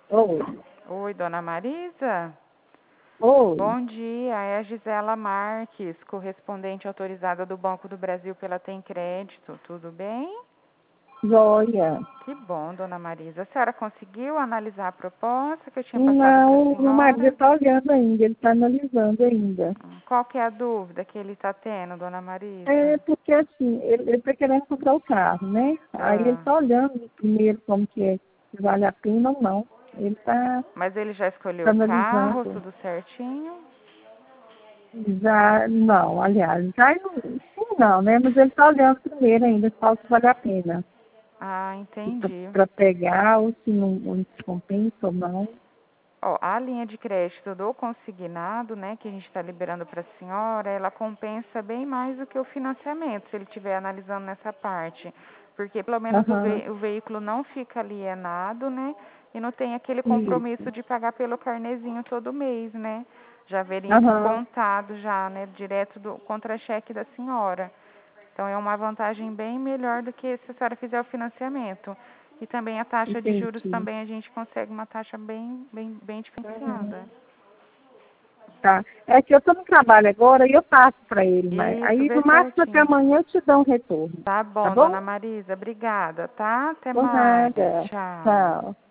Oi. Oi, dona Marisa? Oi. Bom dia, é a Gisela Marques, correspondente autorizada do Banco do Brasil pela Tem Crédito. Tudo bem? Joia. Que bom, dona Marisa. A senhora conseguiu analisar a proposta que eu tinha passado para a Não, meu marido senhora? está olhando ainda, ele está analisando ainda. Qual que é a dúvida que ele está tendo, dona É Marisa? porque assim, ele está querendo comprar o carro, né? Aí ele Ah, está olhando primeiro como que é, se vale a pena ou não. Ele está mas ele já escolheu o carro, analisando. tudo certinho? Já, não, aliás, já não, sim não, né? Mas ele está olhando primeiro ainda, qual que vale a pena. Ah, entendi. Para pegar, ou se não se compensa ou não. Ó, a linha de crédito do consignado, né, que a gente está liberando para a senhora, ela compensa bem mais do que o financiamento, se ele estiver analisando nessa parte. Porque pelo menos Aham, o veículo não fica alienado, né, e não tem aquele compromisso isso. de pagar pelo carnezinho todo mês, né. Já veria Aham, descontado já, né, direto do contra-cheque da senhora. Então é uma vantagem bem melhor do que se a senhora fizer o financiamento. E também a taxa de juros entendi. também a gente consegue uma taxa bem Uhum. diferenciada. Tá. É que eu estou no trabalho agora e eu passo para ele, mas Isso, aí vê no máximo até certinho. amanhã eu te dou um retorno. Tá Tá bom, bom? dona Marisa, obrigada, tá? Até Por mais. nada. Tchau. Tchau.